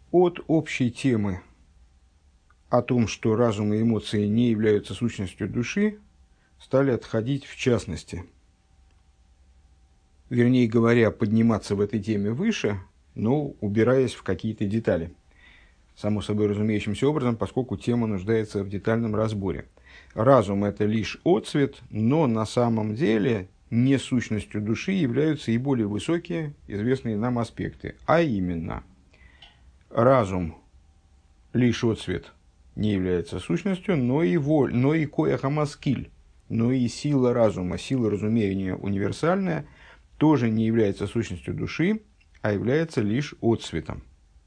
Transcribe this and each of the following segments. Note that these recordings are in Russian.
От общей темы о том, что разум и эмоции не являются сущностью души, стали отходить в частности. Вернее говоря, подниматься в этой теме выше, но убираясь в какие-то детали. Само собой разумеющимся образом, поскольку тема нуждается в детальном разборе. Разум – это лишь отцвет, но на самом деле не сущностью души являются и более высокие, известные нам аспекты. А именно, разум – лишь отцвет, не является сущностью, но и коэхамаскиль, но и сила разума, сила разумения универсальная, тоже не является сущностью души, а является лишь отцветом.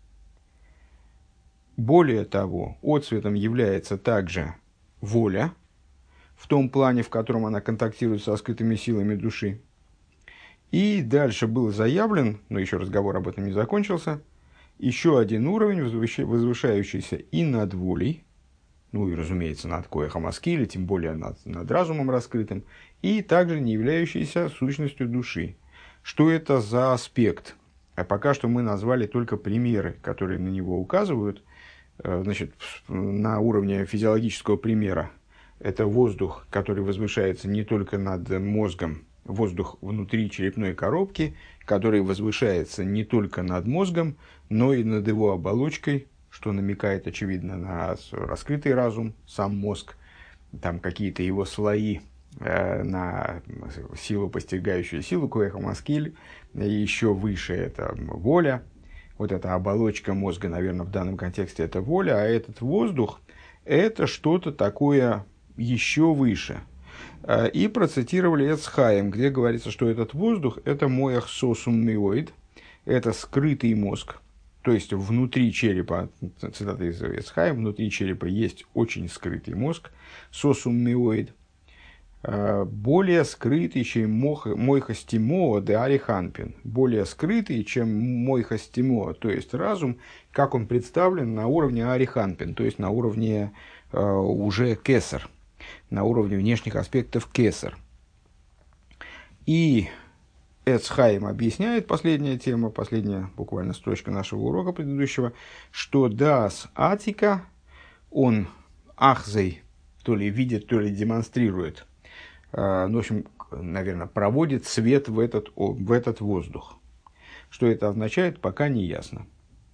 Более того, отцветом является также воля, в том плане, в котором она контактирует со скрытыми силами души. И дальше был заявлен, но еще разговор об этом не закончился, еще один уровень, возвышающийся и над волей, ну и, разумеется, над коэхамаскиль, тем более над разумом раскрытым, и также не являющийся сущностью души. Что это за аспект? А пока что мы назвали только примеры, которые на него указывают. Значит, на уровне физиологического примера это воздух, который возвышается не только над мозгом, воздух внутри черепной коробки, который возвышается не только над мозгом, но и над его оболочкой, что намекает, очевидно, на раскрытый разум, сам мозг, там какие-то его слои, на силу, постигающую силу, коэхамаскиль, и еще выше это воля. Вот эта оболочка мозга, наверное, в данном контексте это воля, а этот воздух – это что-то такое еще выше. И процитировали Эцхаим, где говорится, что этот воздух – это моях сосум миоид, это скрытый мозг. То есть, внутри черепа, цитата из Эцхаим, внутри черепа есть очень скрытый мозг, сосум миоид, более скрытый, чем мойхастимо де ариханпин, более скрытый, чем мойхастимо, то есть разум, как он представлен на уровне ариханпин, то есть на уровне уже кесар, на уровне внешних аспектов кесар. И Эцхаим объясняет, последняя тема, последняя буквально строчка нашего урока предыдущего, что даас атика, он ахзей, то ли видит, то ли демонстрирует, в общем, наверное, проводит свет в этот воздух. Что это означает, пока не ясно.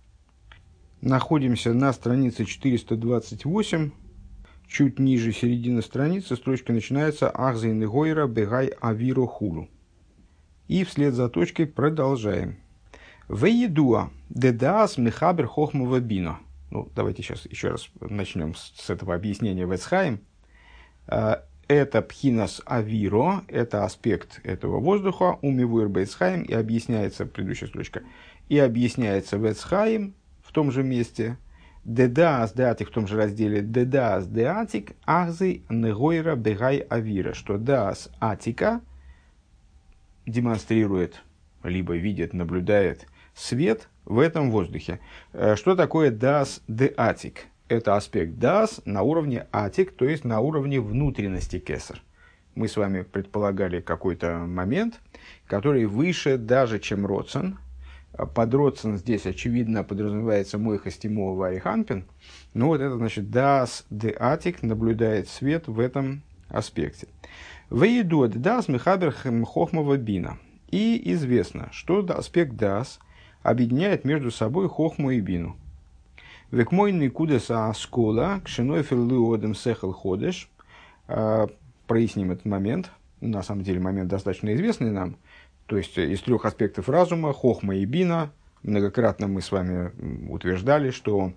Находимся на странице 428, чуть ниже середины страницы, строчка начинается «Ахзей негойра бегай авиро хулу». И вслед за точкой продолжаем. «Веедуа дедаас мехабер хохмова бино». Ну, давайте сейчас еще раз начнем с этого объяснения в Эцхаим. Это пхинас авиро, это аспект этого воздуха, умивуэр бэцхаим, и объясняется, предыдущая строчка, и объясняется в Эцхаим, в том же месте, дедаас деатик, в том же разделе, дедаас деатик, ахзы негойра бегай авира, что даас атика демонстрирует, либо видит, наблюдает свет в этом воздухе. Что такое даас деатик? Это аспект даас на уровне атик, то есть на уровне внутренности кесар. Мы с вами предполагали какой-то момент, который выше даже, чем родсен. Под родсен здесь, очевидно, подразумевается мойхастимо вариханпин. Но вот это, значит, даас де атик наблюдает свет в этом аспекте. Вейдуад даас мехабер хохмова бина. И известно, что аспект даас объединяет между собой хохму и бину. Векмойный кудеса аскола, кшенофил луодем сехал ходеш. Проясним этот момент. На самом деле момент достаточно известный нам. То есть из трех аспектов разума, хохма и бина. Многократно мы с вами утверждали, что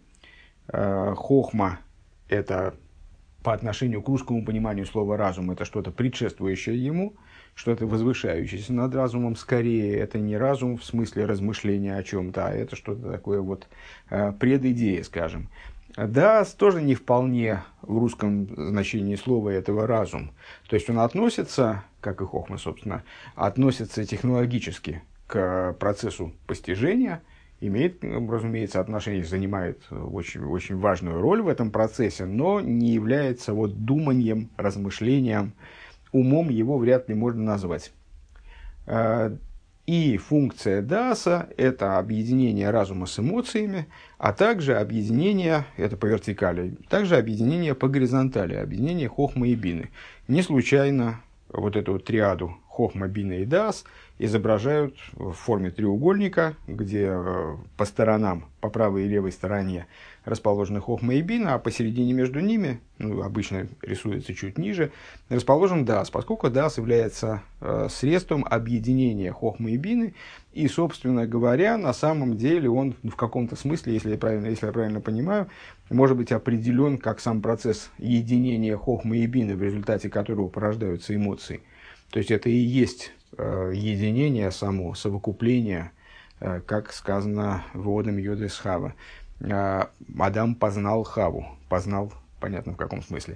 хохма – это по отношению к русскому пониманию слова разум, это что-то предшествующее ему, что-то возвышающееся над разумом. Скорее, это не разум в смысле размышления о чем-то, а это что-то такое вот предидея, скажем. Даас тоже не вполне в русском значении слова этого разум. То есть он относится, как и хохма, собственно, относится технологически к процессу постижения, имеет, разумеется, отношение, занимает очень, очень важную роль в этом процессе, но не является вот думанием, размышлением, умом его вряд ли можно назвать. И функция даса – это объединение разума с эмоциями, а также объединение, это по вертикали, также объединение по горизонтали, объединение хохма и бины. Не случайно вот эту вот триаду хохма, бина и дас изображают в форме треугольника, где по сторонам, по правой и левой стороне расположены хохма и бина, а посередине между ними, ну, обычно рисуется чуть ниже, расположен дас, поскольку дас является средством объединения хохмы и бины, и, собственно говоря, на самом деле он в каком-то смысле, если я правильно понимаю, может быть определен как сам процесс единения хохмы и бины, в результате которого порождаются эмоции. То есть это и есть единение само, совокупление, как сказано в Одам Йодес Хава. Адам познал Хаву. Познал, понятно в каком смысле.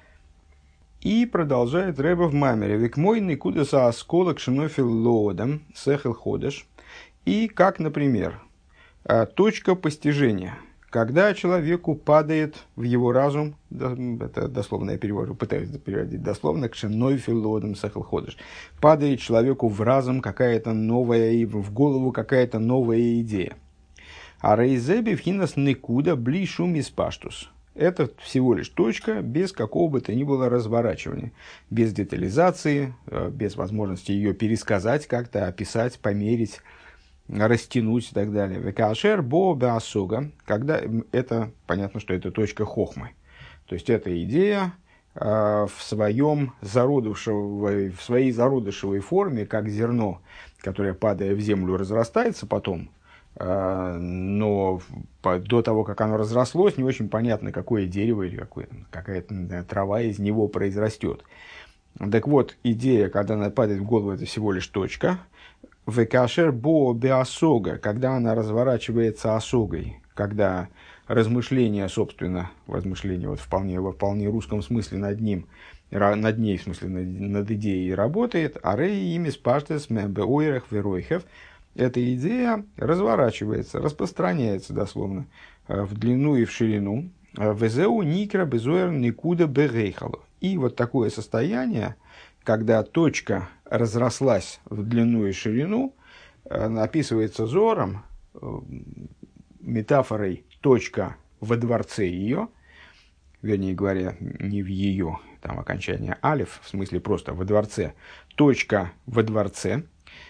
И продолжает Ребе в Маймере. Век мой никудаса осколок шинофил лоодам сехел ходеш. И как, например, точка постижения. Когда человеку падает в его разум, это дословно я перевожу, пытаюсь переводить дословно, к шинофил лоодам сехел ходеш. Падает человеку в разум какая-то новая, в голову какая-то новая идея. А рейзеби вхинас никуда бли шум из паштус. Это всего лишь точка, без какого бы то ни было разворачивания, без детализации, без возможности ее пересказать как-то, описать, померить, растянуть и так далее. Векашер бо беасога, когда это, понятно, что это точка хохмы. То есть, это идея в своей зародышевой форме, как зерно, которое, падая в землю, разрастается потом, но до того, как оно разрослось, не очень понятно, какое дерево или какая-то трава из него произрастет. Так вот, идея, когда она падает в голову, это всего лишь точка. Векашер бо беасога, когда она разворачивается осогой, когда размышление, собственно, размышление вот во вполне русском смысле над ней, в смысле над идеей работает, а рей ими спаштес мебеойрах веройхев. Эта идея разворачивается, распространяется дословно в длину и в ширину. Везеу никра безуэр никуда берейхало. И вот такое состояние, когда точка разрослась в длину и ширину, описывается Зором, метафорой точка во дворце ее, вернее говоря, не в ее, там окончание алиф, в смысле просто во дворце, точка во дворце.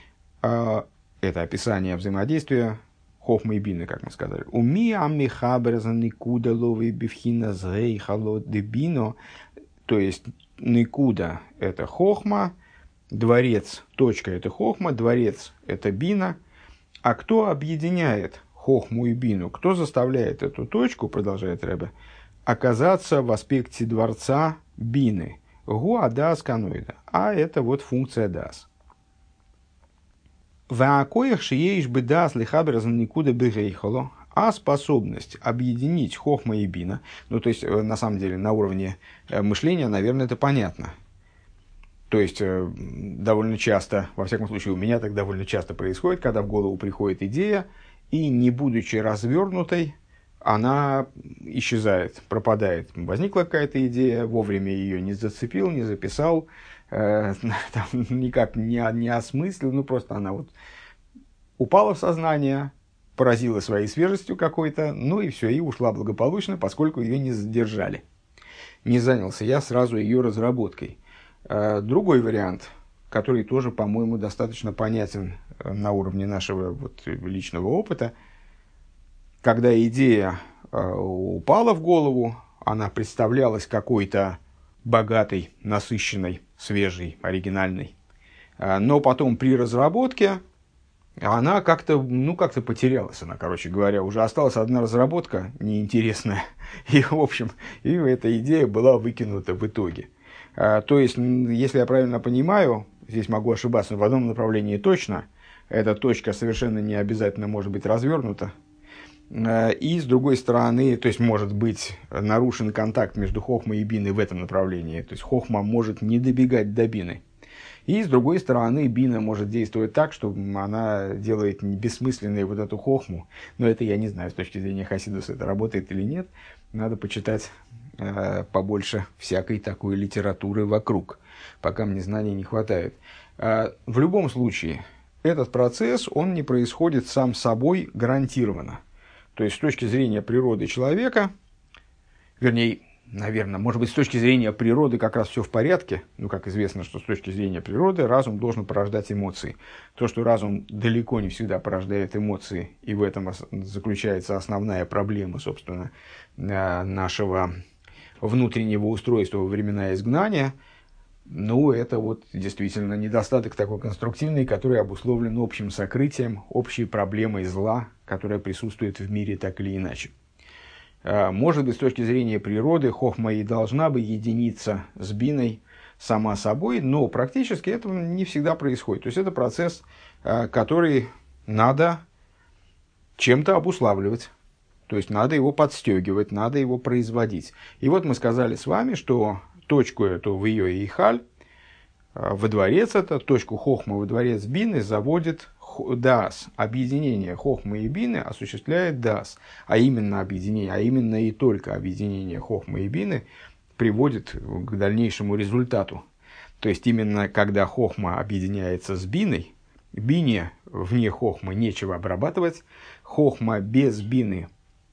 Это описание взаимодействия хохмы и бины, как мы сказали. Уми аммихаберза никуда ловый бифхина зрей халот дебино. То есть, никуда – это хохма, дворец, точка – это хохма, дворец – это бина. А кто объединяет хохму и бину? Кто заставляет эту точку, продолжает Ребе, оказаться в аспекте дворца бины? Гуа дас каноида. А это вот функция дас. А способность объединить хохма и бина, ну, то есть, на самом деле, на уровне мышления, наверное, это понятно. То есть, довольно часто, во всяком случае, у меня так довольно часто происходит, когда в голову приходит идея, и, не будучи развернутой, она исчезает, пропадает. Возникла какая-то идея, вовремя ее не зацепил, не записал, там, никак не осмыслил, ну просто она вот упала в сознание, поразила своей свежестью какой-то, ну и все, и ушла благополучно, поскольку ее не задержали. Не занялся я сразу ее разработкой. Другой вариант, который тоже, по-моему, достаточно понятен на уровне нашего вот личного опыта, когда идея упала в голову, она представлялась какой-то богатой, насыщенной, свежей, оригинальной. Но потом при разработке она как-то потерялась. Она, короче говоря, уже осталась одна разработка неинтересная. И, в общем, эта идея была выкинута в итоге. То есть, если я правильно понимаю, здесь могу ошибаться, но в одном направлении точно, эта точка совершенно не обязательно может быть развернута. И с другой стороны, то есть может быть нарушен контакт между хохмой и биной в этом направлении. То есть хохма может не добегать до бины. И с другой стороны, бина может действовать так, что она делает бессмысленной вот эту хохму. Но это я не знаю, с точки зрения хасидуса это работает или нет. Надо почитать побольше всякой такой литературы вокруг, пока мне знаний не хватает. В любом случае, этот процесс, он не происходит сам собой гарантированно. То есть, с точки зрения природы человека, вернее, наверное, может быть, с точки зрения природы как раз все в порядке. Ну, как известно, что с точки зрения природы разум должен порождать эмоции. То, что разум далеко не всегда порождает эмоции, и в этом заключается основная проблема, собственно, нашего внутреннего устройства во времена изгнания, ну, это вот действительно недостаток такой конструктивный, который обусловлен общим сокрытием, общей проблемой зла, которая присутствует в мире так или иначе. Может быть, с точки зрения природы, хохма и должна бы единиться с биной сама собой, но практически этого не всегда происходит. То есть, это процесс, который надо чем-то обуславливать. То есть, надо его подстегивать, надо его производить. И вот мы сказали с вами, что точку эту в ее и халь, во дворец это, точку хохма во дворец бины заводит даас. Объединение хохмы и бины осуществляет даас. А именно объединение, а именно и только объединение хохмы и бины приводит к дальнейшему результату. То есть, именно когда хохма объединяется с биной, бине вне хохмы нечего обрабатывать, хохма без бины,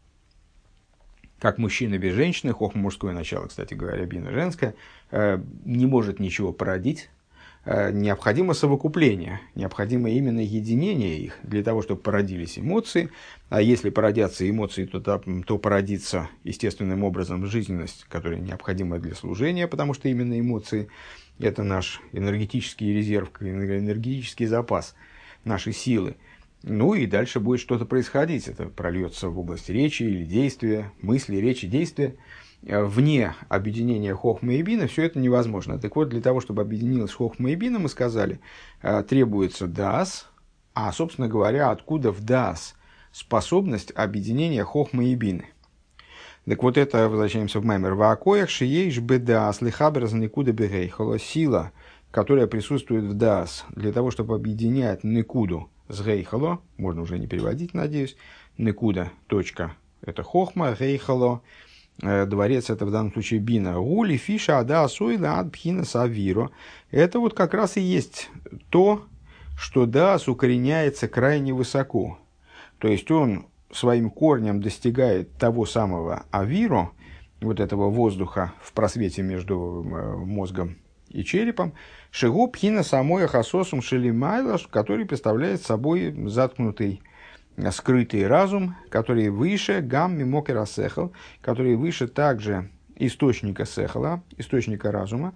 как мужчина без женщины, хохма мужское начало, кстати говоря, бина женская, не может ничего породить. Необходимо совокупление, необходимо именно единение их для того, чтобы породились эмоции. А если породятся эмоции, то породится естественным образом жизненность, которая необходима для служения, потому что именно эмоции – это наш энергетический резерв, энергетический запас нашей силы. Ну и дальше будет что-то происходить. Это прольется в области речи или действия, мысли, речи, действия. Вне объединения хохмы и бина все это невозможно. Так вот, для того, чтобы объединилась хохма и бина, мы сказали, требуется даас, а, собственно говоря, откуда в даас способность объединения хохмы и бины. Так вот, это, возвращаемся в маймер, ваакоях шиейш бедаас лихабер заникуда бегейхола, сила, которая присутствует в даас, для того, чтобы объединять никуду с гейхоло, можно уже не переводить, надеюсь, никуда, точка, это хохма, гейхоло, дворец, это в данном случае бина. Гули, фиша, ада, суйла, ад, пхина, савиро. Это вот как раз и есть то, что даас укореняется крайне высоко. То есть, он своим корнем достигает того самого авиро, вот этого воздуха в просвете между мозгом и черепом, шигу, пхина, самой хасосум, шелимайла, который представляет собой заткнутый, скрытый разум, который выше гамми мокера сехал, который выше также источника сехала, источника разума,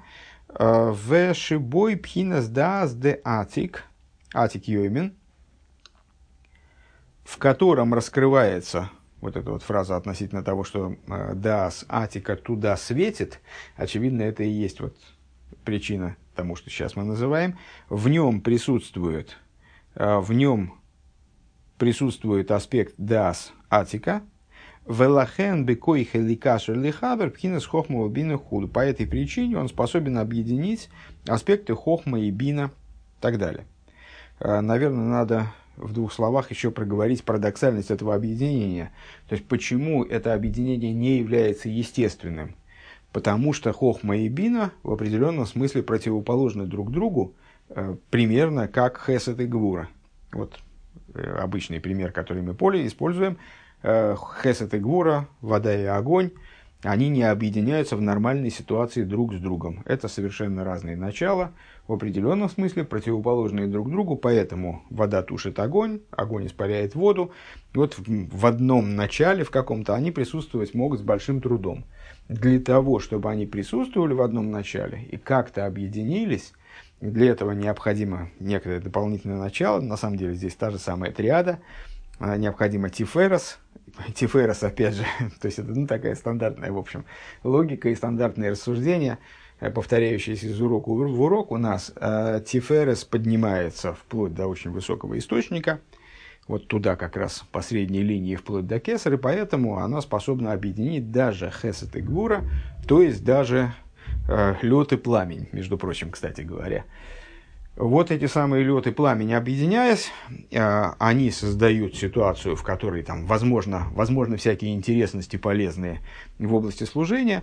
в шибой пхинас даас де атик, атик йоймен, в котором раскрывается, вот эта вот фраза относительно того, что даас атика туда светит, очевидно, это и есть вот причина тому, что сейчас мы называем, в нем присутствует аспект даас атика, велахен бекойхе ликашер лихабер пхинас хохма бина худу. По этой причине он способен объединить аспекты хохма и бина и так далее. Наверное, надо в двух словах еще проговорить парадоксальность этого объединения. То есть, почему это объединение не является естественным? Потому что хохма и бина в определенном смысле противоположны друг другу, примерно как хесед и гвура. Вот обычный пример, который мы используем. Хесед и гвура, вода и огонь, они не объединяются в нормальной ситуации друг с другом. Это совершенно разные начала, в определенном смысле противоположные друг другу, поэтому вода тушит огонь, огонь испаряет воду. Вот в одном начале, в каком-то, они присутствовать могут с большим трудом. Для того, чтобы они присутствовали в одном начале и как-то объединились, для этого необходимо некое дополнительное начало. На самом деле здесь та же самая триада. Необходимо тиферос. Тиферос, опять же, то есть это такая стандартная, в общем, логика и стандартные рассуждения, повторяющиеся из урока в урок. У нас тиферос поднимается вплоть до очень высокого источника, вот туда как раз по средней линии вплоть до кесар, и поэтому она способна объединить даже хесед и гвура, то есть даже лед и пламень, между прочим, кстати говоря. Вот эти самые лед и пламень, объединяясь, они создают ситуацию, в которой там возможно всякие интересности полезные в области служения,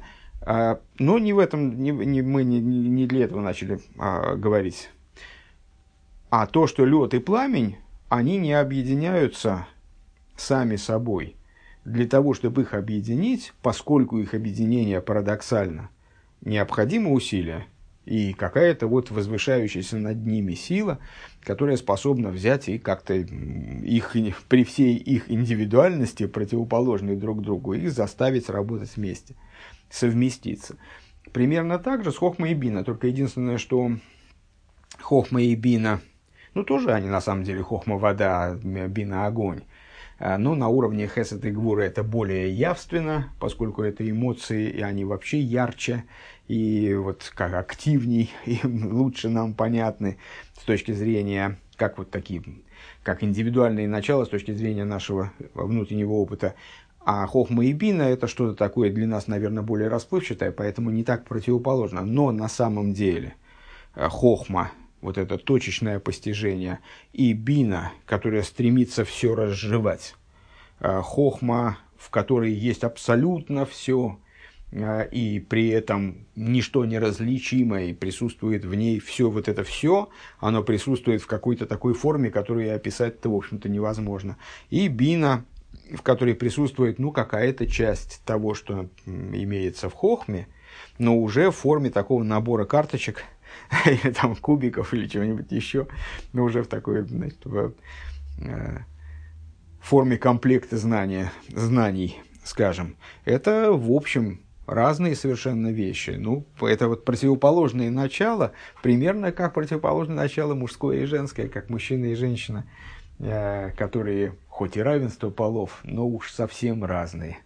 но не в этом, мы не для этого начали говорить А то, что лед и пламень, они не объединяются сами собой. Для того, чтобы их объединить, поскольку их объединение парадоксально, необходимо усилие и какая-то вот возвышающаяся над ними сила, которая способна взять и как-то их, при всей их индивидуальности, противоположные друг другу, их заставить работать вместе, совместиться. Примерно так же с хохма и бина, только единственное, что хохма и бина, ну тоже они на самом деле хохма вода, бина огонь, но на уровне хесед и гвура это более явственно, поскольку это эмоции, и они вообще ярче, и вот как активней, и лучше нам понятны с точки зрения, как вот такие, как индивидуальные начала с точки зрения нашего внутреннего опыта. А хохма и бина это что-то такое для нас, наверное, более расплывчатое, поэтому не так противоположно. Но на самом деле хохма, вот это точечное постижение, и бина, которая стремится все разжевать. Хохма, в которой есть абсолютно все, и при этом ничто неразличимо, и присутствует в ней все, вот это все, оно присутствует в какой-то такой форме, которую описать-то, в общем-то, невозможно. И бина, в которой присутствует, ну, какая-то часть того, что имеется в хохме, но уже в форме такого набора карточек, или там кубиков, или чего-нибудь еще, но уже в такой, значит, в форме комплекта знаний, скажем. Это, в общем, разные совершенно вещи. Ну, это вот противоположные начала, примерно как противоположное начало мужское и женское, как мужчина и женщина, которые хоть и равенство полов, но уж совсем разные.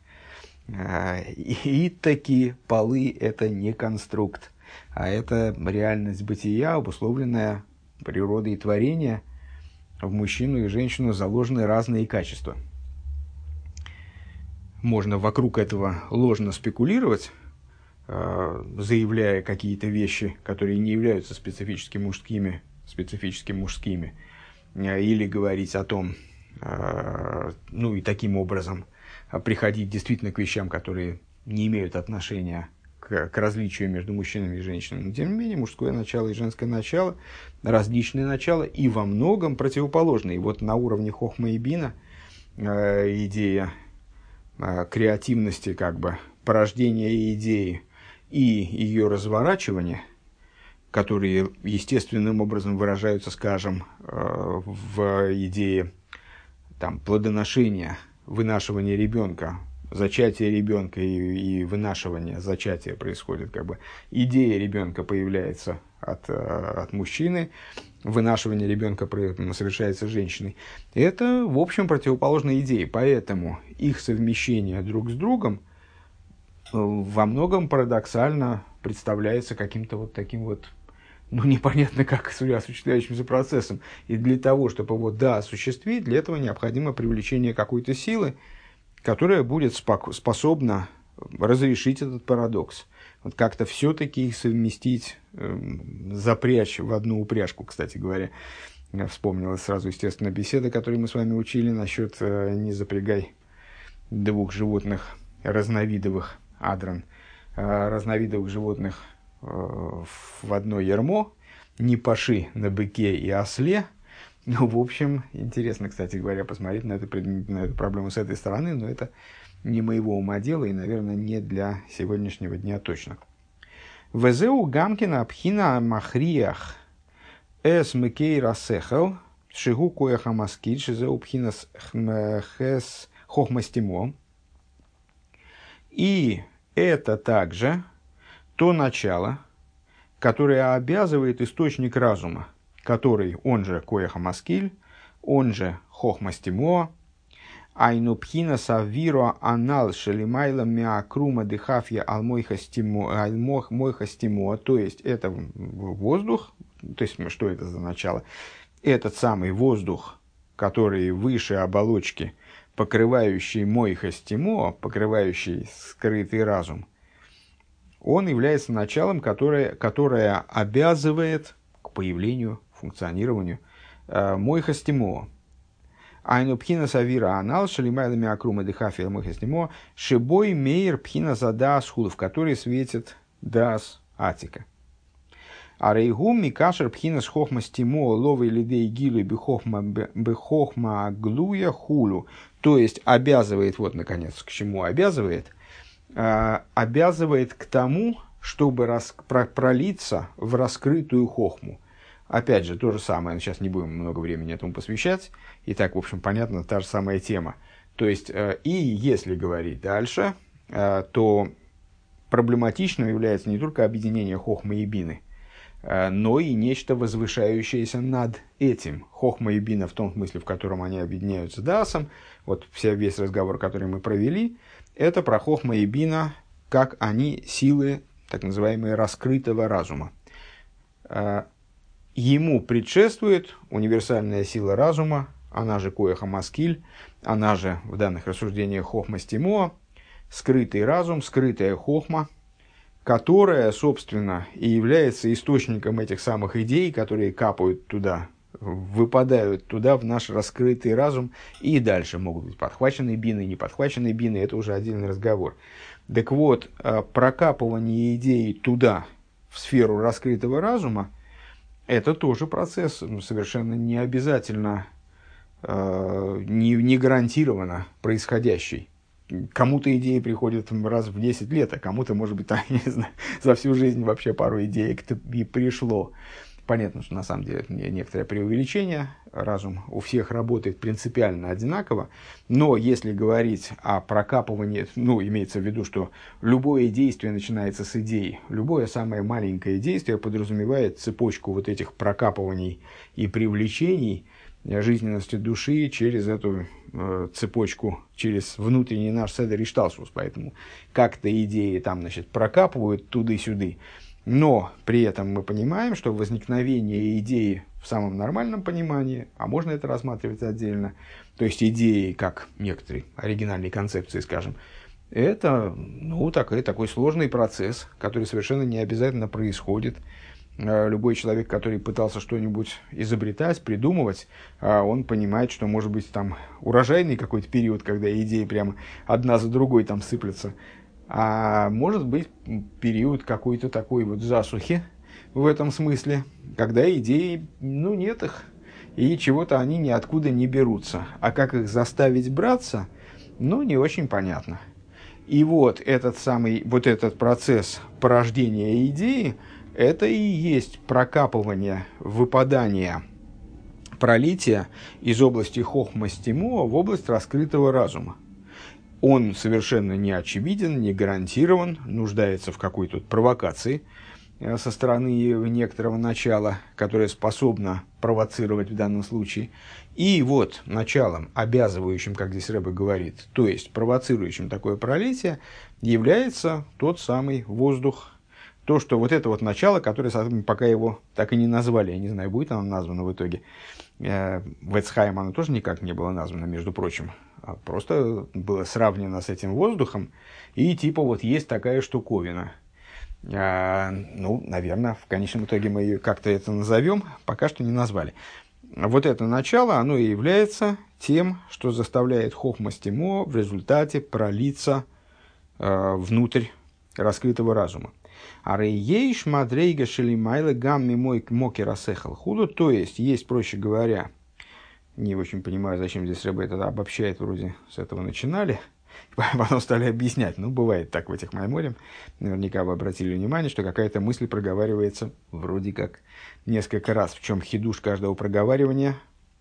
И такие полы – это не конструкт, а это реальность бытия, обусловленная природой творения. В мужчину и женщину заложены разные качества. Можно вокруг этого ложно спекулировать, заявляя какие-то вещи, которые не являются специфически мужскими, или говорить о том, ну и таким образом приходить действительно к вещам, которые не имеют отношения к различию между мужчинами и женщинами. Но, тем не менее, мужское начало и женское начало, различные начала и во многом противоположные. И вот на уровне хохма и бина идея креативности, как бы, порождения идеи и ее разворачивания, которые естественным образом выражаются, скажем, в идее там, плодоношения, вынашивания ребенка, зачатие ребенка и вынашивание, зачатие происходит, как бы идея ребенка появляется от мужчины, вынашивание ребенка совершается женщиной. Это, в общем, противоположные идеи, поэтому их совмещение друг с другом во многом парадоксально представляется каким-то вот таким вот, ну, непонятно как осуществляющимся процессом. И для того, чтобы его осуществить, для этого необходимо привлечение какой-то силы, которая будет способна разрешить этот парадокс. Вот как-то все-таки их совместить, запрячь в одну упряжку, кстати говоря. Вспомнилась сразу, естественно, беседа, которую мы с вами учили насчет «не запрягай двух животных разновидовых, адран, разновидовых животных в одно ярмо, не паши на быке и осле». Ну, в общем, интересно, кстати говоря, посмотреть на эту проблему с этой стороны, но это не моего ума дело и, наверное, не для сегодняшнего дня точно. Везеу гамкина абхина махриях эс мекей расехал шигу коеха маскиль шизеу пхинас хэс хохмастимо. И это также то начало, которое обязывает источник разума, который, он же коеха маскиль, он же хохмастимо, айнупхина савиро анал шелимайла миакрума дыхафья алмойхастимо, то есть это воздух, то есть что это за начало? Этот самый воздух, который выше оболочки, покрывающий мойхастимо, покрывающий скрытый разум, он является началом, которое обязывает к появлению, функционированию мойхастимо. Айну пхина савира анал шалимайлами акрума дыхафия мойхастимо шибой мейер пхина за даас худу, в который светит даас атика. А рейгум микашер пхинас хохма стимо ловый лидей гилу бехохма глуя хулу. То есть обязывает, вот наконец, к чему обязывает, обязывает к тому, чтобы пролиться в раскрытую хохму. Опять же, то же самое, сейчас не будем много времени этому посвящать, и так, в общем, понятно, та же самая тема. То есть, и если говорить дальше, то проблематичным является не только объединение хохмы и бины, но и нечто возвышающееся над этим. Хохма и бина в том смысле, в котором они объединяются дасом, вот весь разговор, который мы провели, это про хохма и бина, как они силы, так называемые, раскрытого разума. Ему предшествует универсальная сила разума, она же коэха маскиль, она же в данных рассуждениях хохма стимо, скрытый разум, скрытая хохма, которая, собственно, и является источником этих самых идей, которые капают туда, выпадают туда, в наш раскрытый разум, и дальше могут быть подхваченные бины, не подхваченные бины, это уже отдельный разговор. Так вот, прокапывание идей туда, в сферу раскрытого разума, это тоже процесс, совершенно не обязательно, не гарантированно происходящий. Кому-то идеи приходят раз в 10 лет, а кому-то, может быть, там, не знаю, за всю жизнь вообще пару идей и пришло. Понятно, что на самом деле это некоторое преувеличение. Разум у всех работает принципиально одинаково. Но если говорить о прокапывании, имеется в виду, что любое действие начинается с идеи. Любое самое маленькое действие подразумевает цепочку вот этих прокапываний и привлечений жизненности души через эту цепочку, через внутренний наш седер ишталшус. Поэтому как-то идеи там, прокапывают туды-сюды. Но при этом мы понимаем, что возникновение идеи в самом нормальном понимании, а можно это рассматривать отдельно, то есть идеи как некоторые оригинальные концепции, скажем, это такой сложный процесс, который совершенно не обязательно происходит. Любой человек, который пытался что-нибудь изобретать, придумывать, он понимает, что может быть там урожайный какой-то период, когда идеи прямо одна за другой там сыплются, а может быть период какой-то такой вот засухи в этом смысле, когда идеи, нет их, и чего-то они ниоткуда не берутся. А как их заставить браться, не очень понятно. И вот этот процесс порождения идеи, это и есть прокапывание, выпадание, пролитие из области хохма стимо в область раскрытого разума. Он совершенно не очевиден, не гарантирован, нуждается в какой-то провокации со стороны некоторого начала, которое способно провоцировать в данном случае. И вот началом, обязывающим, как здесь Рэбе говорит, то есть провоцирующим такое пролитие, является тот самый воздух. То, что вот это вот начало, которое, пока его так и не назвали, я не знаю, будет оно названо в итоге. В Эцхайм оно тоже никак не было названо, между прочим. Просто было сравнено с этим воздухом, и типа вот есть такая штуковина. Наверное, в конечном итоге мы ее как-то это назовем, пока что не назвали. Вот это начало, оно и является тем, что заставляет хохма стимо в результате пролиться внутрь раскрытого разума. А рейеш мадрейга шелимайла гамми мой мокера сехал худу, то есть, проще говоря, не очень понимаю, зачем здесь Рэбе это обобщает, вроде с этого начинали, потом стали объяснять. Бывает так в этих майморем. Наверняка вы обратили внимание, что какая-то мысль проговаривается вроде как несколько раз. В чем хидуш каждого проговаривания,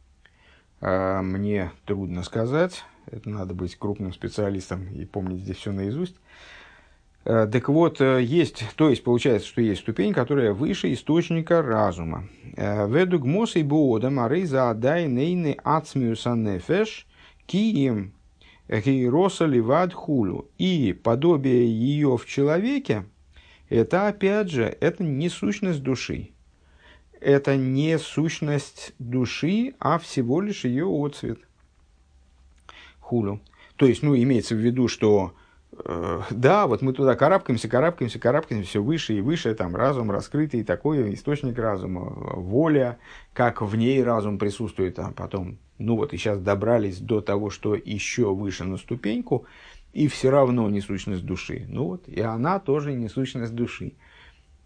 мне трудно сказать. Это надо быть крупным специалистом и помнить здесь все наизусть. Так вот, получается, что есть ступень, которая выше источника разума. Ведугмос и боодам арейза адай нейны ацмиуса нефеш киим гейроса ливад хулу. И подобие ее в человеке, это опять же, это не сущность души. Это не сущность души, а всего лишь ее отцвет. Хулу. То есть, имеется в виду, что вот мы туда карабкаемся, все выше и выше, там разум раскрытый, такой источник разума, воля, как в ней разум присутствует, а потом, и сейчас добрались до того, что еще выше на ступеньку, и все равно не сущность души. И она тоже не сущность души.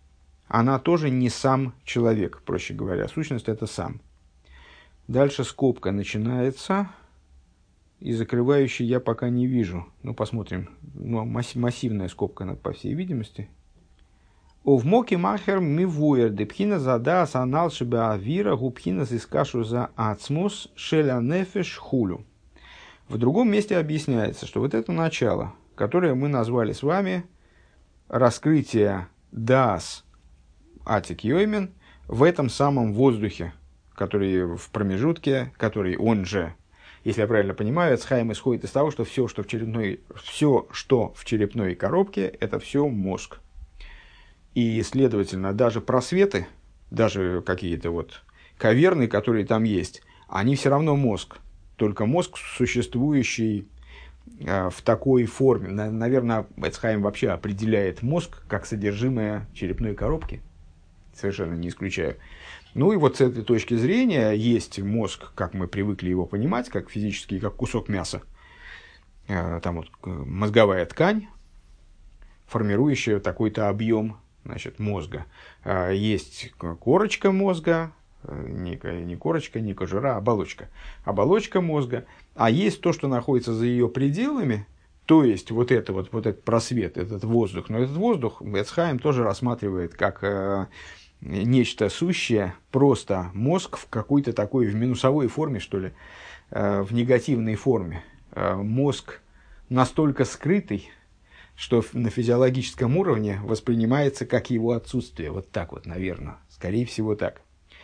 она тоже не сам человек, проще говоря. Сущность – это сам. Дальше скобка начинается, и закрывающей я пока не вижу. Ну, посмотрим. Ну, массивная скобка, по всей видимости. Ов моки махер мивуэр депхина зада санал шиба авира губхина зискашу за ацмус шеля нефеш хулю. В другом месте объясняется, что вот это начало, которое мы назвали с вами раскрытие даас атик йоймен в этом самом воздухе, который в промежутке, который он же, если я правильно понимаю, Эцхайм исходит из того, что все, что в черепной коробке, это все мозг. И, следовательно, даже просветы, даже какие-то вот каверны, которые там есть, они все равно мозг. Только мозг, существующий в такой форме. Наверное, Эцхайм вообще определяет мозг как содержимое черепной коробки. Совершенно не исключаю. Ну и вот с этой точки зрения есть мозг, как мы привыкли его понимать, как физический, как кусок мяса. Там вот мозговая ткань, формирующая такой-то объем, значит, мозга. Есть корочка мозга, не корочка, не кожура, а оболочка. Оболочка мозга. А есть то, что находится за ее пределами, то есть вот этот просвет, этот воздух. Но этот воздух Эцхайм тоже рассматривает как нечто сущее, просто мозг в какой-то такой, в минусовой форме, что ли, в негативной форме. Мозг настолько скрытый, что на физиологическом уровне воспринимается как его отсутствие. Вот так вот, наверное. Скорее всего, так.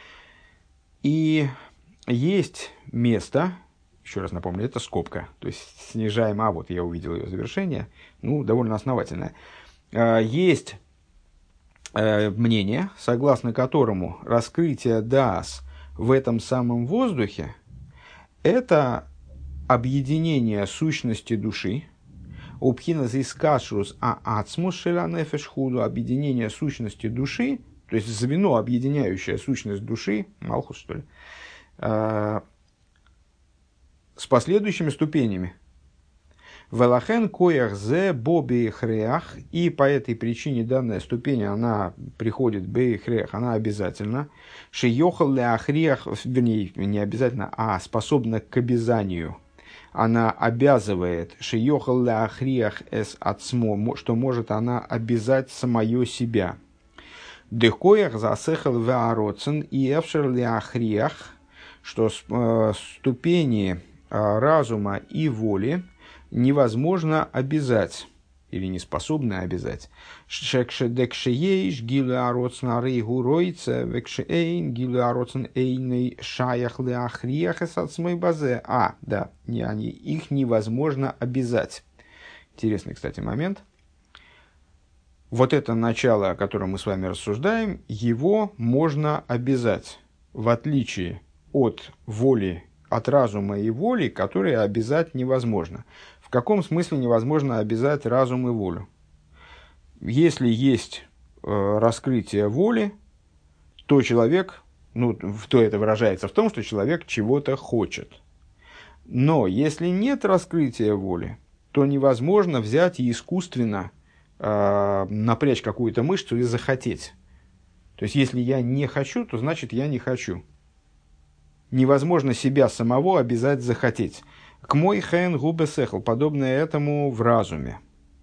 И есть место, еще раз напомню, это скобка. То есть снижаем, вот я увидел ее завершение, довольно основательное. Есть мнение, согласно которому раскрытие даас в этом самом воздухе – это объединение сущности души, объединение сущности души, то есть звено, объединяющее сущность души, Малхус, что ли, с последующими ступенями. Велахен коях зе бо бейхреах, и по этой причине данная ступень, она приходит бейхреах, она обязательно. Шейохал ляхреах, вернее, не обязательно, а способна к обязанию. Она обязывает шейохал ляхреах эс ацмо, что может она обязать самое себя. Дехкоях засехал веароцен и эвшер ляхреах, что ступени разума и воли невозможно обязать, или не способны обязать. Шекшедекшееш гилуароцна рейгу ройца, векшеэйн гилуароцн эйней шаях леахриях эсацмой базе. Да, их невозможно обязать. Интересный, кстати, момент. Вот это начало, о котором мы с вами рассуждаем, его можно обязать, в отличие от воли, от разума и воли, которые обязать невозможно. В каком смысле невозможно обязать разум и волю? Если есть раскрытие воли, то человек, то это выражается в том, что человек чего-то хочет. Но если нет раскрытия воли, то невозможно взять и искусственно напрячь какую-то мышцу и захотеть. То есть, если я не хочу, то значит я не хочу. Невозможно себя самого обязать захотеть. К мой хэн губе сехл, подобное этому в разуме.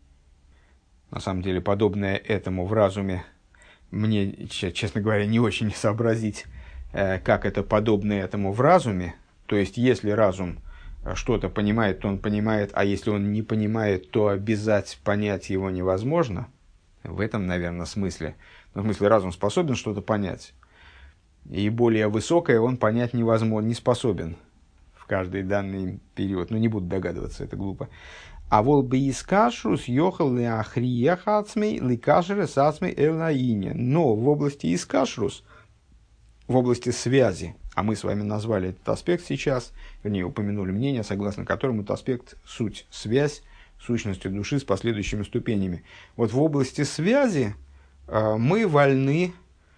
На самом деле, подобное этому в разуме мне, честно говоря, не очень сообразить, как это подобное этому в разуме. То есть, если разум что-то понимает, то он понимает, а если он не понимает, то обязать понять его невозможно. В этом, наверное, смысле. В смысле, разум способен что-то понять. И более высокое он понять невозможно, не способен в каждый данный период. Не буду догадываться, это глупо. А вол бы искашрус йохал ли ахриях ацмей ли кашерес ацмей элаине. Но в области искашрус, в области связи, а мы с вами назвали этот аспект сейчас, вернее, упомянули мнение, согласно которому этот аспект – суть, связь сущностью души с последующими ступенями. Вот в области связи мы вольны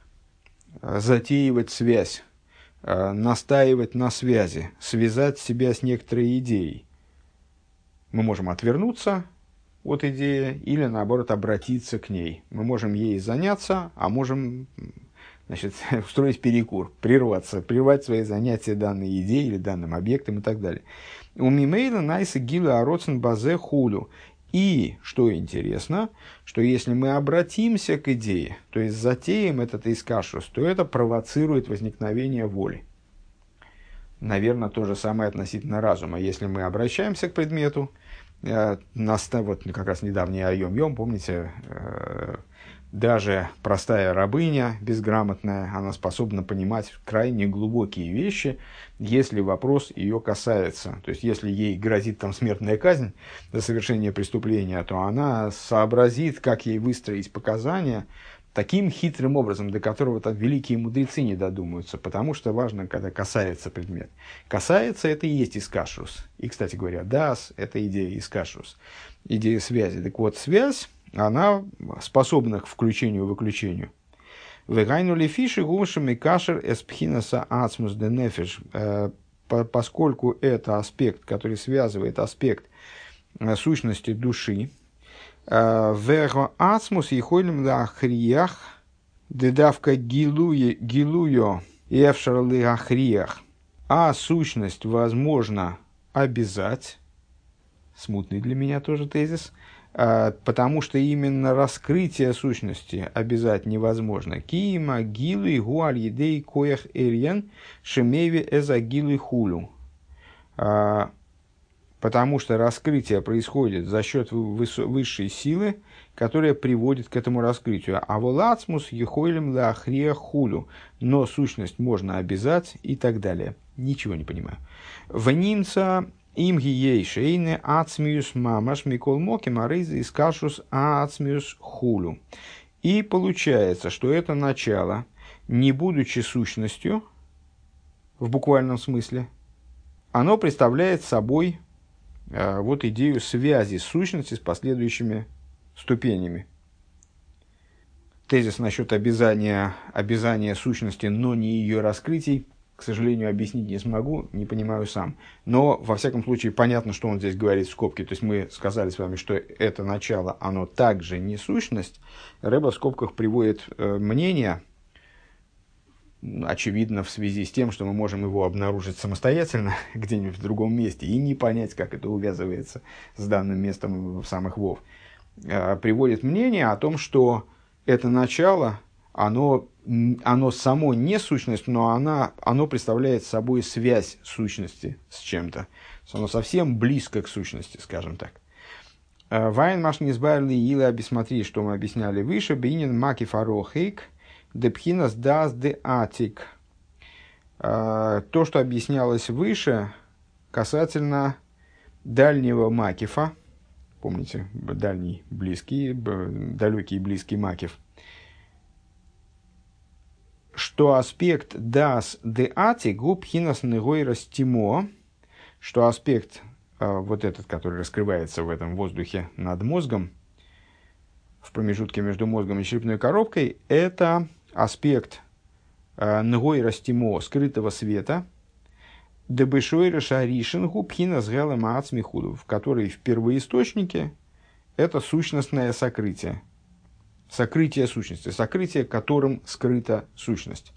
затеивать связь, настаивать на связи, связать себя с некоторой идеей. Мы можем отвернуться, от идеи, или наоборот обратиться к ней. Мы можем ей заняться, а можем, значит, устроить перекур, прервать свои занятия данной идеей или данным объектом и так далее. У мимейла найса гила ароцен базе хулю. И, что интересно, что если мы обратимся к идее, то есть затеем этот искашус, то это провоцирует возникновение воли. Наверное, то же самое относительно разума. Если мы обращаемся к предмету, вот как раз недавний Айом-Йом, помните, даже простая рабыня, безграмотная, она способна понимать крайне глубокие вещи, если вопрос ее касается. То есть, если ей грозит там смертная казнь за совершение преступления, то она сообразит, как ей выстроить показания таким хитрым образом, до которого там великие мудрецы не додумаются, потому что важно, когда касается предмет. Касается — это и есть искашус. И, кстати говоря, дас — это идея искашус, идея связи. Так вот, связь, она способна к включению-выключению. Вегайнули фиши гумшами кашер эспхинаса ацмус де нефиш. Поскольку это аспект, который связывает аспект сущности души, вего ацмус ехолим лахриях дедавка гилуйо эфшарли ахриях. А сущность возможно обязать. Смутный для меня тоже тезис. Потому что именно раскрытие сущности обязать невозможно. Киима гилуй гуаль едей коях эрьен шемеви эза гилуй хулю. Потому что раскрытие происходит за счет высшей силы, которая приводит к этому раскрытию. А волацмус ехойлем лахрия хулю. Но сущность можно обязать и так далее. Ничего не понимаю. Внимца им гией шейне ацмиус мамаш микол моким арейза искашус ацмиус хулю. И получается, что это начало, не будучи сущностью, в буквальном смысле, оно представляет собой вот идею связи сущности с последующими ступенями. Тезис насчет обязания сущности, но не ее раскрытий, к сожалению, объяснить не смогу, не понимаю сам. Но, во всяком случае, понятно, что он здесь говорит в скобке. То есть, мы сказали с вами, что это начало, оно также не сущность. Рэбе в скобках приводит мнение, очевидно, в связи с тем, что мы можем его обнаружить самостоятельно где-нибудь в другом месте и не понять, как это увязывается с данным местом в самых вов. Приводит мнение о том, что это начало, оно само не сущность, но оно представляет собой связь сущности с чем-то. Оно совсем близко к сущности, скажем так. Вайн маш не избавили или обесмотри, что мы объясняли выше, бинин маки фарохейк, депхинас дас де атик. То, что объяснялось выше, касательно дальнего макифа, помните, далекий и близкий макиф, что аспект дас де атик губхинас негой растимо, что аспект вот этот, который раскрывается в этом воздухе над мозгом, в промежутке между мозгом и черепной коробкой, это аспект нгой растимо, скрытого света, дебешойра шаришин губхина с гэлэм ацмихуду, в которой в первоисточнике это сущностное сокрытие. Сокрытие сущности, сокрытие, которым скрыта сущность.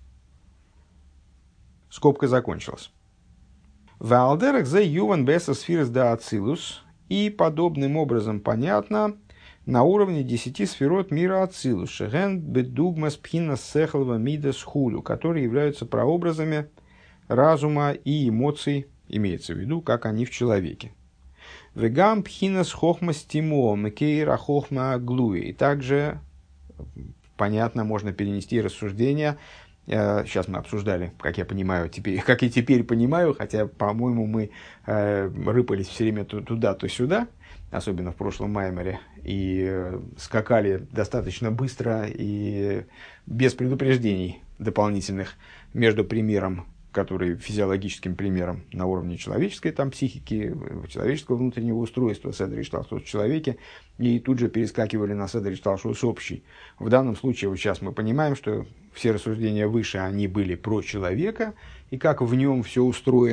Скобка закончилась. Валдерах за юван беса сфирс да ацилус, и подобным образом понятно на уровне 10 сферот мира ацилус, шеген бедугмас пхинас сехалва мидас хулю, которые являются прообразами разума и эмоций, имеется в виду, как они в человеке. Вегам пхинас хохма стимо, мекейра хохма глуи. И также, понятно, можно перенести рассуждения. Сейчас мы обсуждали, как я понимаю, как и теперь понимаю, хотя, по-моему, мы рыпались все время то туда, то сюда, особенно в прошлом маймере, и скакали достаточно быстро и без предупреждений дополнительных между примером, который физиологическим примером на уровне человеческой там, психики, человеческого внутреннего устройства, седер и шталшус в человеке, и тут же перескакивали на седер и шталшус общий. В данном случае, вот сейчас мы понимаем, что все рассуждения выше, они были про человека, и как в нем все устроено,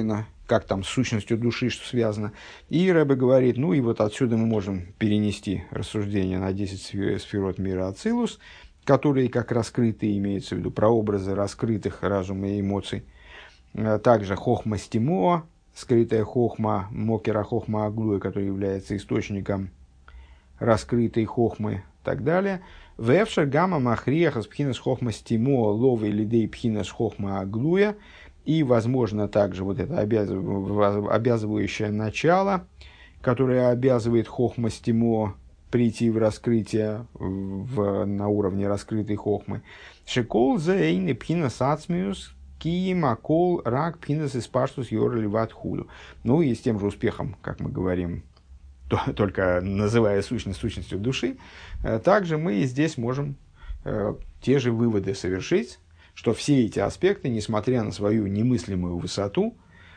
как там с сущностью души что связано. И Ребе говорит, ну и вот отсюда мы можем перенести рассуждение на 10 сферот мира Ацилус, которые как раскрытые, имеется в виду прообразы раскрытых разума и эмоций. Также хохма стимоа, скрытая хохма, мокера хохма аглуя, который является источником раскрытой хохмы и так далее. Вэфшер гамма махриях с пхинас хохма стимоа ловы лидей пхинас хохма аглуя. И, возможно, также вот это обязывающее начало, которое обязывает хохма стимо прийти в раскрытие на уровне раскрытой хохмы. Шекол зэйн пхинас ацмиус киим акол рак пхинас испаштус йор ливат худу. Ну и с тем же успехом, как мы говорим, только называя сущность сущностью души, также мы здесь можем те же выводы совершить, что все эти аспекты, несмотря на свою немыслимую высоту,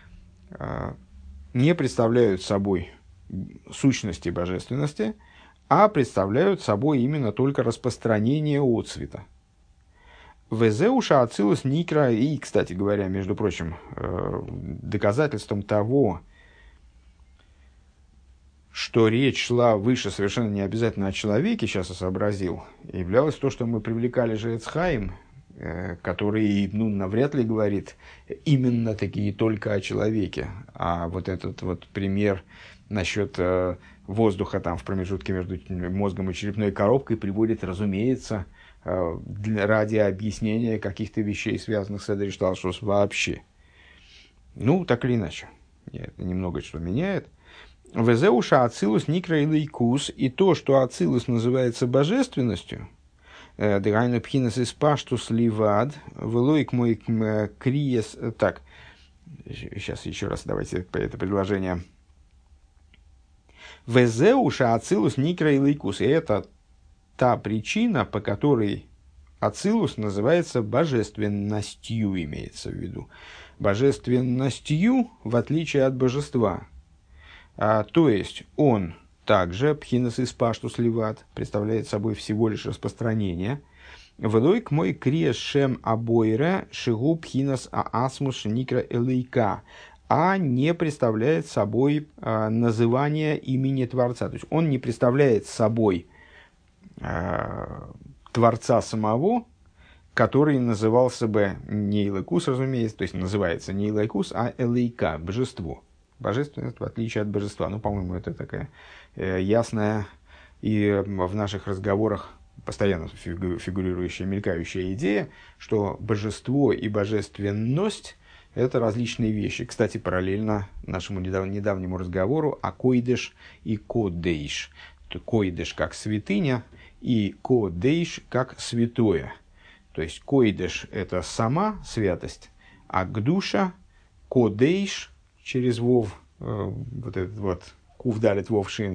не представляют собой сущности божественности, а представляют собой именно только распространение отцвета. Везеуша ацилус никра, и, кстати говоря, между прочим, доказательством того, что речь шла выше совершенно не обязательно о человеке, сейчас я сообразил, являлось то, что мы привлекали же Эцхаим, который, навряд ли говорит именно таки только о человеке. А вот этот вот пример насчет воздуха там в промежутке между мозгом и черепной коробкой приводит, разумеется, ради объяснения каких-то вещей, связанных с Эдришталшус вообще. Так или иначе. Это немного что меняет. Везеуша ацилус никра и лейкус. И то, что ацилус называется божественностью, дыгайну пхинас из паштус ливад, велоик мой криес. Так, сейчас еще раз давайте это предложение. Везеуша ацилус никра и лейкус. И это та причина, по которой ацилус называется божественностью, имеется в виду. Божественностью, в отличие от божества. То есть, он также, пхинас из паштус ливат, представляет собой всего лишь распространение. Велойк мой криес шем абойра шигу пхинас аасмус никра элейка, а не представляет собой называние имени Творца. То есть, он не представляет собой Творца самого, который назывался бы не Элейкус, разумеется, то есть называется не Элейкус, а Элейка, божество. Божественность в отличие от божества. По-моему, это такая ясная и в наших разговорах постоянно фигурирующая, мелькающая идея, что божество и божественность – это различные вещи. Кстати, параллельно нашему недавнему разговору о койдеш и кодейш. Койдеш как святыня и кодейш как святое. То есть койдеш – это сама святость, а гдуша, кодейш – через вов, вот этот вот кув далит вов шин,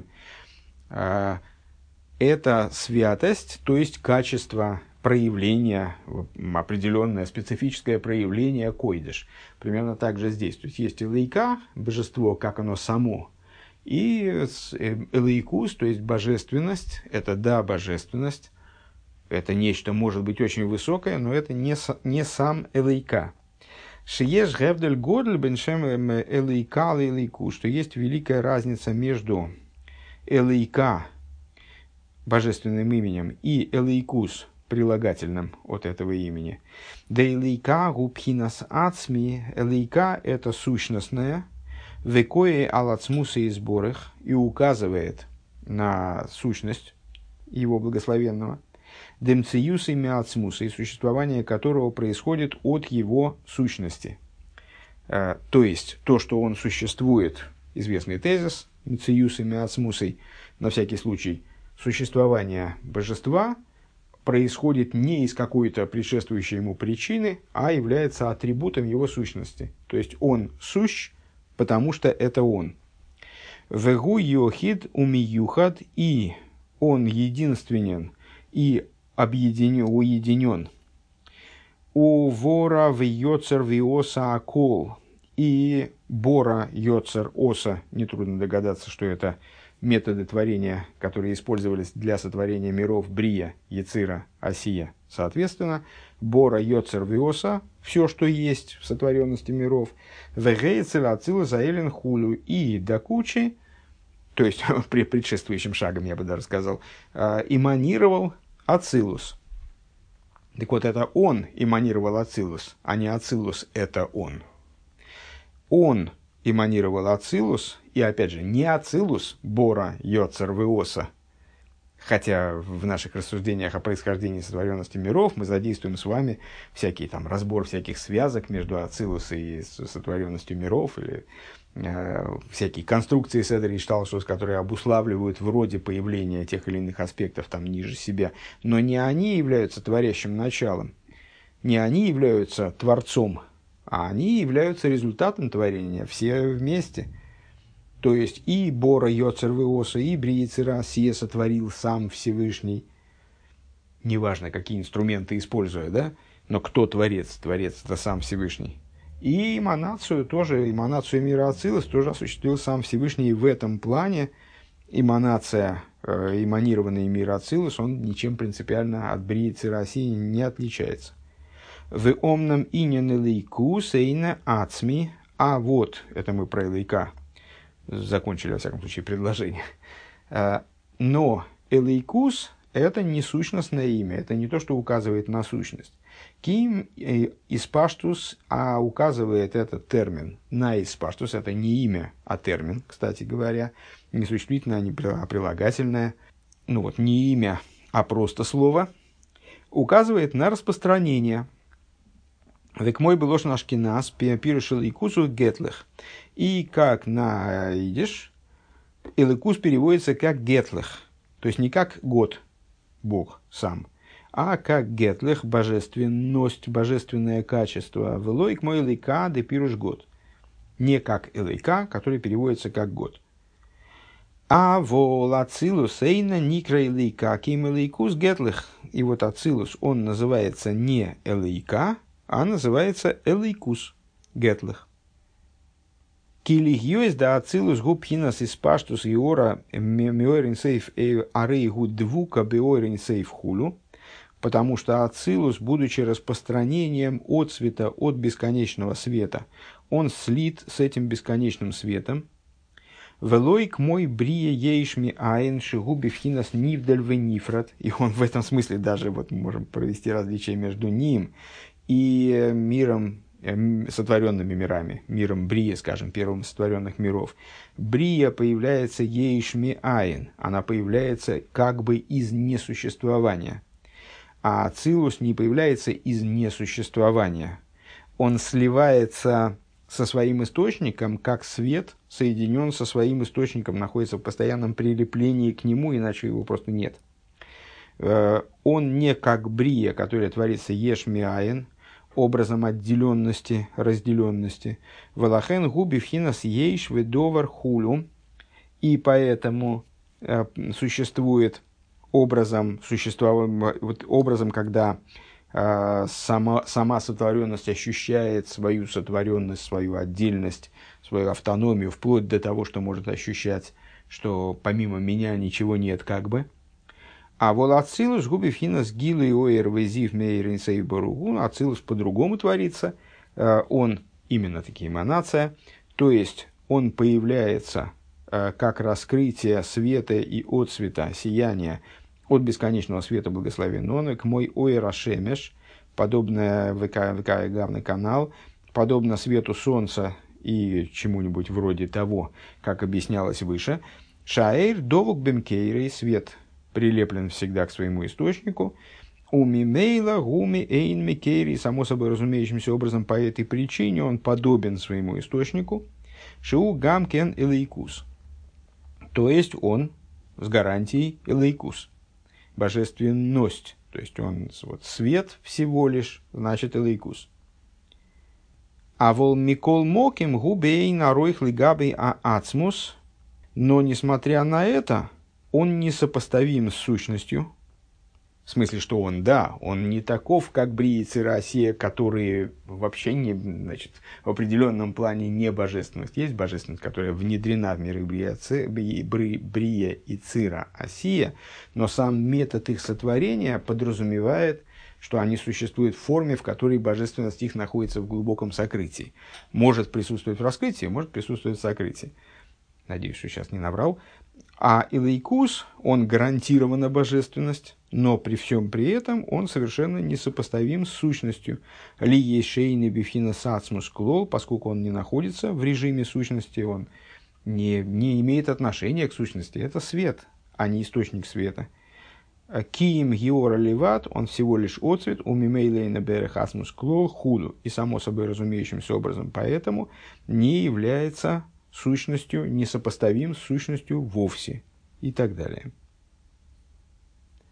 это святость, то есть качество проявления, определенное специфическое проявление койдеш. Примерно так же здесь. То есть есть элейка, божество, как оно само, и элейкус, то есть божественность, это да, божественность, это нечто может быть очень высокое, но это не сам элейка. Шиеш гевдель годль беншем элейка элейку, что есть великая разница между элейка, божественным именем, и элейкус, прилагательным от этого имени. Да элейка губхинас ацми, элейка это сущностное, векое алацмуса и сборах, и указывает на сущность его благословенного. Демциюс и миацмуса, и существование которого происходит от его сущности. То есть, то, что он существует, известный тезис, мициюс и миацмусой, на всякий случай, существование божества происходит не из какой-то предшествующей ему причины, а является атрибутом его сущности. То есть, он сущ, потому что это он. Вегу йохид умиюхад, и он единственен, и уединен. У вора в йоцер виоса акол. И бора йоцер оса, нетрудно догадаться, что это методы творения, которые использовались для сотворения миров Брия, Яцира, Осия. Соответственно, бора йоцер виоса, все, что есть в сотворенности миров, вегейцел ацилус аэлен хулю, и до кучи, то есть при предшествующем шагом, я бы даже сказал, эманировал ацилус. Так вот, это он эманировал ацилус, а не ацилус это он. Он эманировал ацилус, и опять же, не ацилус бора йоцер веоса, хотя в наших рассуждениях о происхождении сотворенности миров мы задействуем с вами всякий там разбор всяких связок между ацилус и сотворенностью миров, или всякие конструкции Седер и Шталшус, которые обуславливают вроде появления тех или иных аспектов там ниже себя, но не они являются творящим началом, не они являются творцом, а они являются результатом творения, все вместе. То есть и Бора Йоцер Веоса, и Бриецера Сия сотворил сам Всевышний. Неважно, какие инструменты используя, да? Но кто творец? Творец – это сам Всевышний. И эманацию тоже, эманацию мира Ацилус тоже осуществил сам Всевышний. И в этом плане эманация, эманированный мир Ацилус, он ничем принципиально от Бриецера Сии не отличается. В омном инен элейку сейна ацми, а вот, это мы про элейка закончили, во всяком случае, предложение. Но элейкус – это не сущностное имя, это не то, что указывает на сущность. Ким испаштус, а указывает этот термин на испаштус, это не имя, а термин, кстати говоря, не существительное, а прилагательное, ну вот, не имя, а просто слово, указывает на распространение. Век мой был наш кинас, пирушил икусу гетлых. И как на идиш, эликус переводится как гетлых. То есть не как год, Бог сам, а как гетлых, божественность, божественное качество. Велойк мой элейка де пируш год. Не как элейка, который переводится как год. А вол ацилус эйна никра элейка, ким элейкус гетлых. И вот ацилус, он называется не элейка, а называется элейкус гетлых. Килигьёйс да ацилус губхинас из паштус иора миорин сейф арей гуд двука биорин сейф хулу, потому что ацилус, будучи распространением отцвета от бесконечного света, он слит с этим бесконечным светом. Велойк мой брие ейшми айн шигуби вхинас нивдаль венифрат, и он в этом смысле даже вот мы можем провести различие между ним и миром, сотворенными мирами, миром Брия, скажем, первым из сотворенных миров. Брия появляется ейшми айн, она появляется как бы из несуществования, а Ацилус не появляется из несуществования. Он сливается со своим источником, как свет соединен со своим источником, находится в постоянном прилеплении к нему, иначе его просто нет. Он не как Брия, которая творится ешми айн, образом отделенности, разделенности. Валахен губи вхинас ейш ведовар хулю. И поэтому существует образом, когда сама сотворенность ощущает свою сотворенность, свою отдельность, свою автономию, вплоть до того, что может ощущать, что помимо меня ничего нет, как бы. А вол ацилус губи вхинас гилы оэр везив мейрин сейв боругу. Ацилус по-другому творится. Он именно таки эманация. То есть он появляется как раскрытие света и отцвета, сияния от бесконечного света благословенного к мой оэр ашемеш, подобное ВК главный канал, подобно свету солнца и чему-нибудь вроде того, как объяснялось выше. Шаэйр довук бемкейрей, свет прилеплен всегда к своему источнику. Уми мейла гуми эйн микейри, само собой разумеющимся образом по этой причине он подобен своему источнику. Шиу гамкен элейкус, то есть он с гарантией элейкус, божественность, то есть он вот, свет всего лишь, значит элейкус. А вол микол моким губей наройх лигабей ацмус, но несмотря на это, он несопоставим с сущностью, в смысле, что он, да, он не таков, как Бриец и Россия, которые вообще не, значит, в определенном плане не божественность. Есть божественность, которая внедрена в миры Брия и Цира Осия, но сам метод их сотворения подразумевает, что они существуют в форме, в которой божественность их находится в глубоком сокрытии. Может присутствовать в раскрытии, может присутствовать в сокрытии. Надеюсь, что сейчас не наврал. А Илайкус, он гарантированно божественность, но при всем при этом он совершенно несопоставим с сущностью. Ли ешейны бифхина сацмус клол, поскольку он не находится в режиме сущности, он не имеет отношения к сущности. Это свет, а не источник света. Киим геора леват, он всего лишь отцвет, у мимейлейна берехасмус клол худу. И само собой разумеющимся образом, поэтому не является сущностью, несопоставим с сущностью вовсе и так далее.